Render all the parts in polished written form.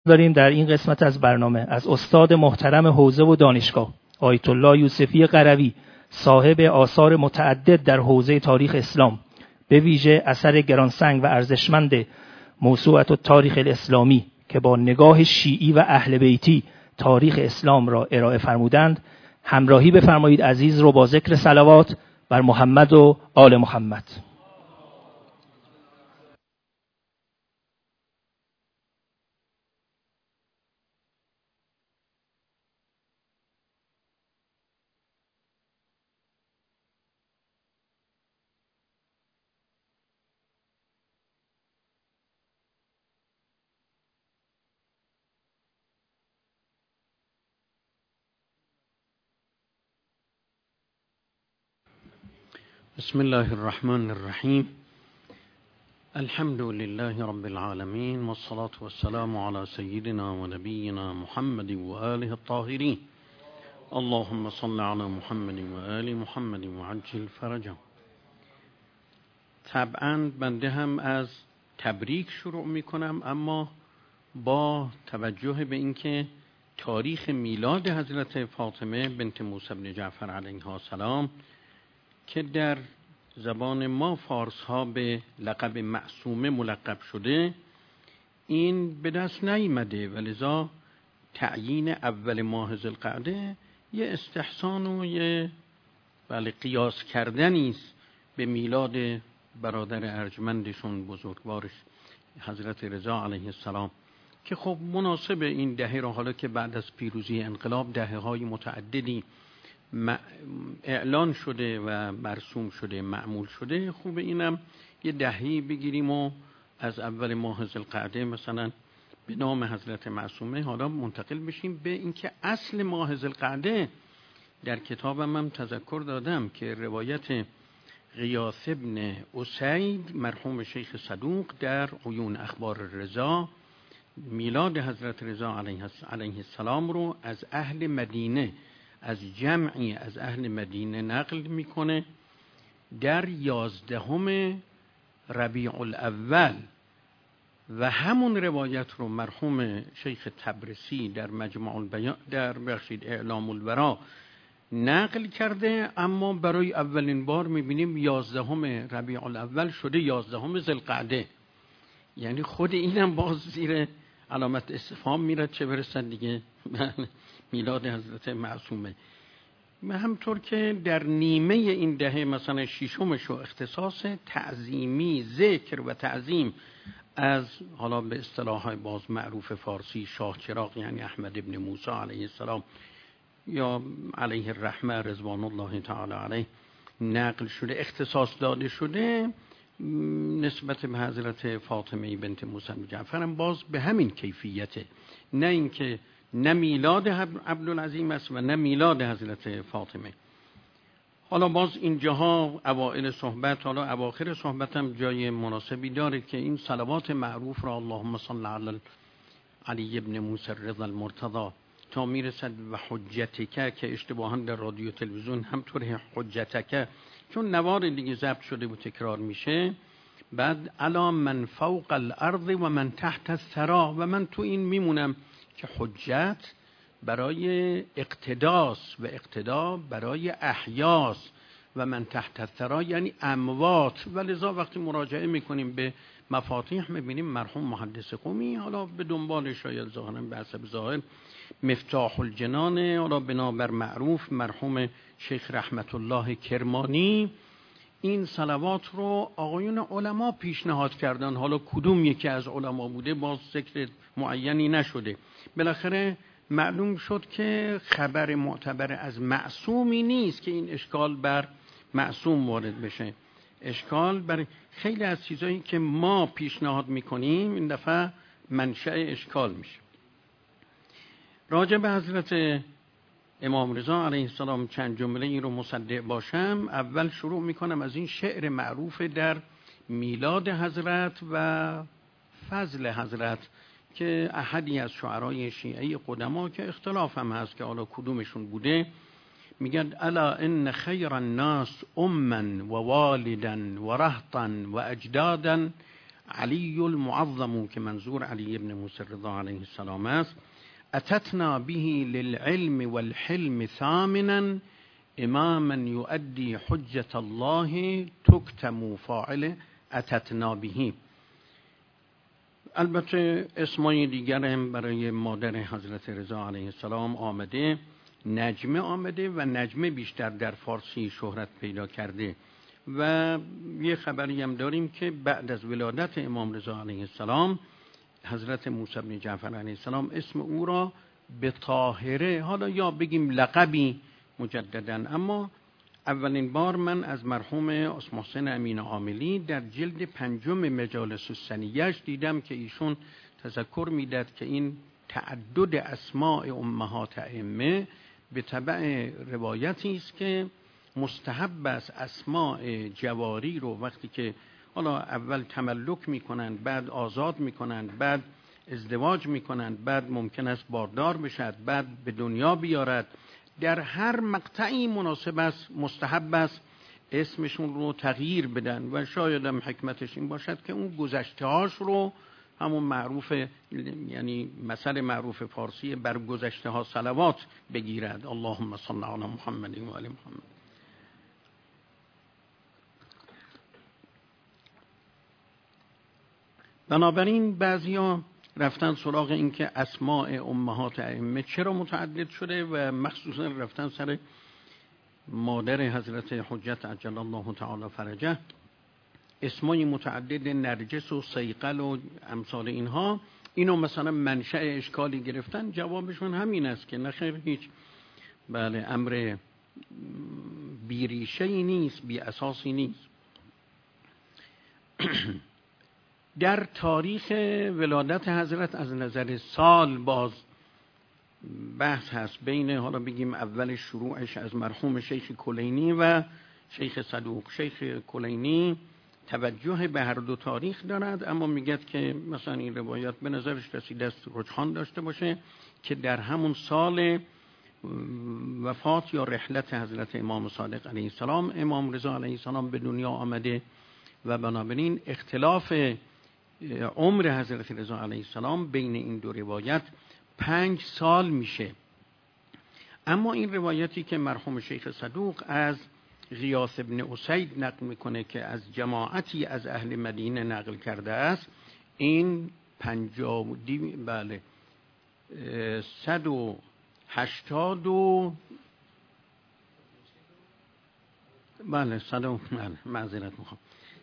داریم در این قسمت از برنامه از استاد محترم حوزه و دانشگاه آیت الله یوسفی قروی، صاحب آثار متعدد در حوزه تاریخ اسلام، به ویژه اثر گرانسنگ و ارزشمند موسوعه التاریخ الاسلامی که با نگاه شیعی و اهل بیتی تاریخ اسلام را ارائه فرمودند، همراهی بفرمایید عزیز رو با ذکر صلوات بر محمد و آل محمد. بسم الله الرحمن الرحیم. الحمد لله رب العالمین والصلاة والسلام على سیدنا و نبینا محمد و آله الطاهرین. اللهم صل علی محمد و آل محمد و عجل فرجهم. طبعا بنده هم از تبریک شروع می کنم، اما با توجه به اینکه تاریخ میلاد حضرت فاطمه بنت موسی بن جعفر علیها السلام که در زبان ما فارس ها به لقب معصومه ملقب شده، این به دست نیامده و لذا تعیین اول ماه ذوالقعده یه استحسان و یه قیاس کردنی است به میلاد برادر ارجمندشون بزرگوارش حضرت رضا علیه السلام که خب مناسب این دهه را، حالا که بعد از پیروزی انقلاب دهه‌های متعددی اعلان شده و مرسوم شده، معمول شده، خوب اینم یه دهه‌ای بگیریم و از اول ماه ذوالقعده مثلا به نام حضرت معصومه حالا منتقل بشیم به اینکه اصل ماه ذوالقعده در کتابم هم تذکر دادم که روایت غیاث ابن اسید مرحوم شیخ صدوق در عیون اخبار رضا میلاد حضرت رضا علیه السلام رو از اهل مدینه، از جمعی از اهل مدینه نقل میکنه در 11 ربیع الاول و همون روایت رو مرحوم شیخ تبرسی در مجمع البیان در اعلام الورا نقل کرده، اما برای اولین بار میبینیم 11 ربیع الاول شده 11 ذوالقعده. یعنی خود اینم باز زیر علامت استفهام میرد، چه برسد دیگه میلاد حضرت معصومه. همطور که در نیمه این دهه مثلا ششمش اختصاص تعظیمی، ذکر و تعظیم از حالا به اصطلاح باز معروف فارسی شاه چراغ یعنی احمد ابن موسی علیه السلام یا علیه الرحمه رضوان الله تعالی علیه نقل شده، اختصاص داده شده نسبت به حضرت فاطمه بنت موسی بن جعفر هم باز به همین کیفیته، نه اینکه نه میلاد عبدالعظیم است و نه میلاد حضرت فاطمه. حالا باز اینجاها اوائل صحبت، حالا اواخر صحبت هم جای مناسبی داره که این صلوات معروف را اللهم صل علی علی ابن موسی الرضا المرتضی تا میرسد و حجتک که اشتباها در رادیو تلویزیون همطور حجتک چون نوار دیگه ضبط شده و تکرار میشه، بعد علی من فوق الارض و من تحت الثری، و من تو این میمونم که حجت برای اقتداس و اقتدا برای احیاس و من تحت الثری یعنی اموات، و لذا وقتی مراجعه میکنیم به مفاتیح میبینیم مرحوم محدث قمی حالا به دنبال شاید ظاهرا به حسب ظاهر مفتاح الجنان حالا بنابر معروف مرحوم شیخ رحمت الله کرمانی این صلوات رو آقایون علما پیشنهاد کردن. حالا کدوم یکی از علما بوده باز ذکر معینی نشده. بالاخره معلوم شد که خبر معتبر از معصومی نیست که این اشکال بر معصوم وارد بشه. اشکال بر خیلی از چیزایی که ما پیشنهاد میکنیم این دفعه منشأ اشکال میشه. راجع به حضرت امام رضا علیه السلام چند جمله این رو مصدق باشم. اول شروع میکنم از این شعر معروف در میلاد حضرت و فضل حضرت که احدی از شعرای شیعه قدما که اختلاف هم هست که حالا کدومشون بوده میگن الا ان خیر الناس امًا و والدًا و رهطًا و اجدادًا علی المعظم که منظور علی ابن موسی رضا علیه السلام است، اتتنا به للعلم والحلم ثامنا اماما یؤدی حجت الله تکتم فاعل اتتنا به. البته اسمای دیگر هم برای مادر حضرت رضا علیه السلام آمده، نجمه آمده و نجمه بیشتر در فارسی شهرت پیدا کرده و یه خبری هم داریم که بعد از ولادت امام رضا علیه السلام حضرت موسی بن جعفر علیه السلام اسم او را به طاهره، حالا یا بگیم لقبی مجددا، اما اولین بار من از مرحوم اسمحسن امین عاملی در جلد 5 مجالس السنیه‌اش دیدم که ایشون تذکر میداد که این تعدد اسماء امهات ائمه به تبع روایتی است که مستحب است اسماء جواری رو وقتی که حالا اول تملک میکنند، بعد آزاد میکنند، بعد ازدواج میکنند، بعد ممکن است باردار بشد، بعد به دنیا بیارد، در هر مقطعی مناسب است، مستحب است اسمشون رو تغییر بدن و شاید هم حکمتش این باشد که اون گذشته‌هاش رو همون معروف، یعنی مثل معروف فارسی بر گذشته ها صلوات بگیرد، اللهم صل علی محمد و آل محمد. بنابراین بعضیا رفتن سراغ این که اسماء امهات ائمه چرا متعدد شده و مخصوصا رفتن سر مادر حضرت حجت عجل الله تعالی فرجه، اسمای متعدد نرجس و صیقل و امثال اینها، اینو مثلا منشأ اشکالی گرفتن. جوابشون همین است که نخیر، هیچ بله امر بیریشه‌ای نیست، بی اساسی نیست. در تاریخ ولادت حضرت از نظر سال باز بحث هست بین، حالا بگیم اول شروعش از مرحوم شیخ کلینی و شیخ صدوق. شیخ کلینی توجه به هر دو تاریخ دارد، اما میگد که مثلا این روایت به نظرش رسیده است رجحان داشته باشه که در همون سال وفات یا رحلت حضرت امام صادق علیه السلام امام رضا علیه السلام به دنیا آمده و بنابراین اختلاف عمر حضرت رضا علیه السلام بین این دو روایت 5 سال میشه. اما این روایتی که مرحوم شیخ صدوق از غیاث ابن اسید نقل میکنه که از جماعتی از اهل مدینه نقل کرده است، این 180 معذرت میخوام،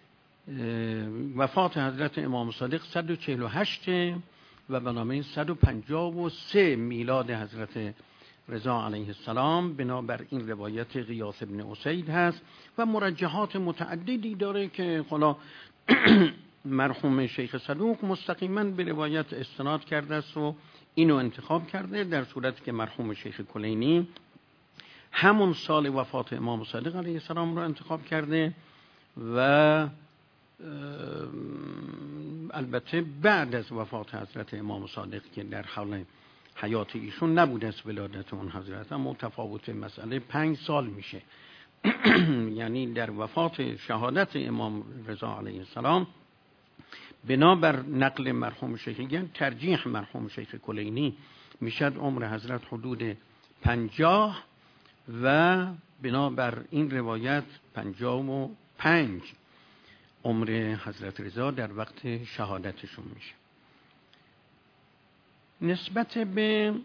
وفات حضرت امام صادق 148 و بنابراین 153 میلاد حضرت رضا علیه السلام بنابر این روایت غیاث ابن اسید هست و مرجحات متعددی داره که حالا مرحوم شیخ صدوق مستقیما به روایت استناد کرده است و اینو انتخاب کرده، در صورتی که مرحوم شیخ کلینی همون سال وفات امام صادق علیه السلام رو انتخاب کرده و البته بعد از وفات حضرت امام صادق که در حال حیات ایشون نبود از ولادت اون حضرت، اما تفاوت مسئله 5 سال میشه. یعنی در وفات شهادت امام رضا علیه السلام بنابر نقل مرحوم شیخ، یعنی ترجیح مرحوم شیخ کلینی، میشد عمر حضرت حدود 50 و بنابر این روایت 55 عمر حضرت رضا در وقت شهادتشون میشه. نسبت به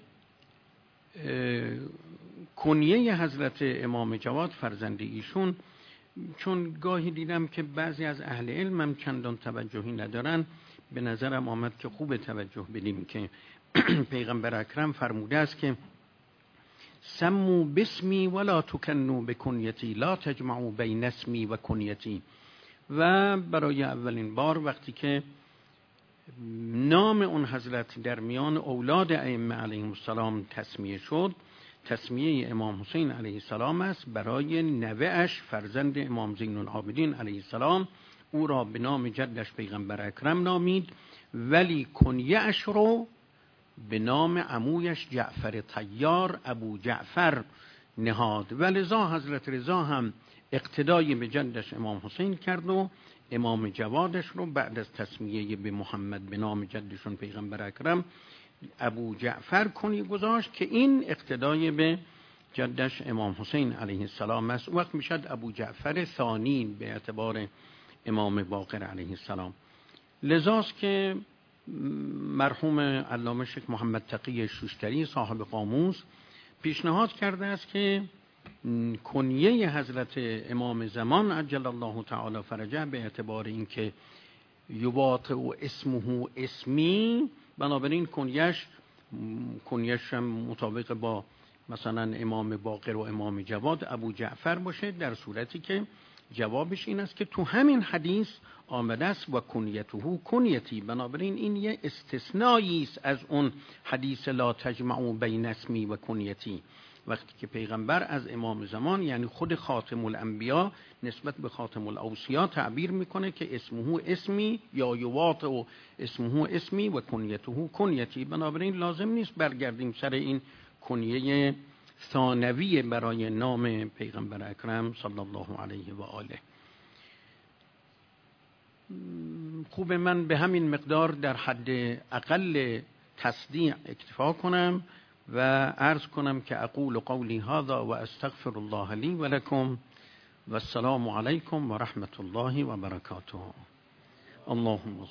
کنیه حضرت امام جواد فرزند ایشون، چون گاهی دیدم که بعضی از اهل علم هم چندان توجهی ندارن، به نظرم آمد که خوب توجه بدیم که پیغمبر اکرم فرموده است که سمو بسمی ولا تکنو بکنیتی، لا تجمعو بین اسمی و کنیتی. و برای اولین بار وقتی که نام اون حضرت در میان اولاد ائمه علیهم السلام تسمیه شد، تسمیه امام حسین علیه السلام است برای نوه‌اش فرزند امام زین العابدین علیه السلام. او را به نام جدش پیغمبر اکرم نامید، ولی کنیه‌اش رو به نام عمویش جعفر طیار ابو جعفر نهاد و لذا حضرت رضا هم اقتدای به جدش امام حسین کرد و امام جوادش رو بعد از تسمیه به محمد به نام جدشون پیغمبر اکرم ابو جعفر کنی گذاشت که این اقتدای به جدش امام حسین علیه السلام است. وقت میشد ابو جعفر ثانی به اعتبار امام باقر علیه السلام. لذاست که مرحوم علامه شیخ محمد تقی شوشتری صاحب قاموس پیشنهاد کرده است که کنیه حضرت امام زمان عجل الله تعالی فرجه به اعتبار اینکه یواطئ اسمه اسمی، بنابراین کنیش هم مطابق با مثلا امام باقر و امام جواد ابو جعفر باشه، در صورتی که جوابش این است که تو همین حدیث آمده است و کنیته کنیتی. بنابراین این یه استثنایی است از اون حدیث لا تجمعوا بین اسمی و کنیتی، وقتی که پیغمبر از امام زمان یعنی خود خاتم الانبیا نسبت به خاتم الاوصیا تعبیر میکنه که اسمه اسمی یا یواطئ اسمه اسمی و کنیته کنیتی. بنابراین لازم نیست برگردیم سر این کنیه ثانوی برای نام پیغمبر اکرم صلی الله علیه و آله. خوب من به همین مقدار در حد اقل تصدیع اکتفا کنم و عرض کنم که اقول قولی هذا و استغفر الله لی و لکم و السلام علیکم و رحمت الله و برکاته. اللهم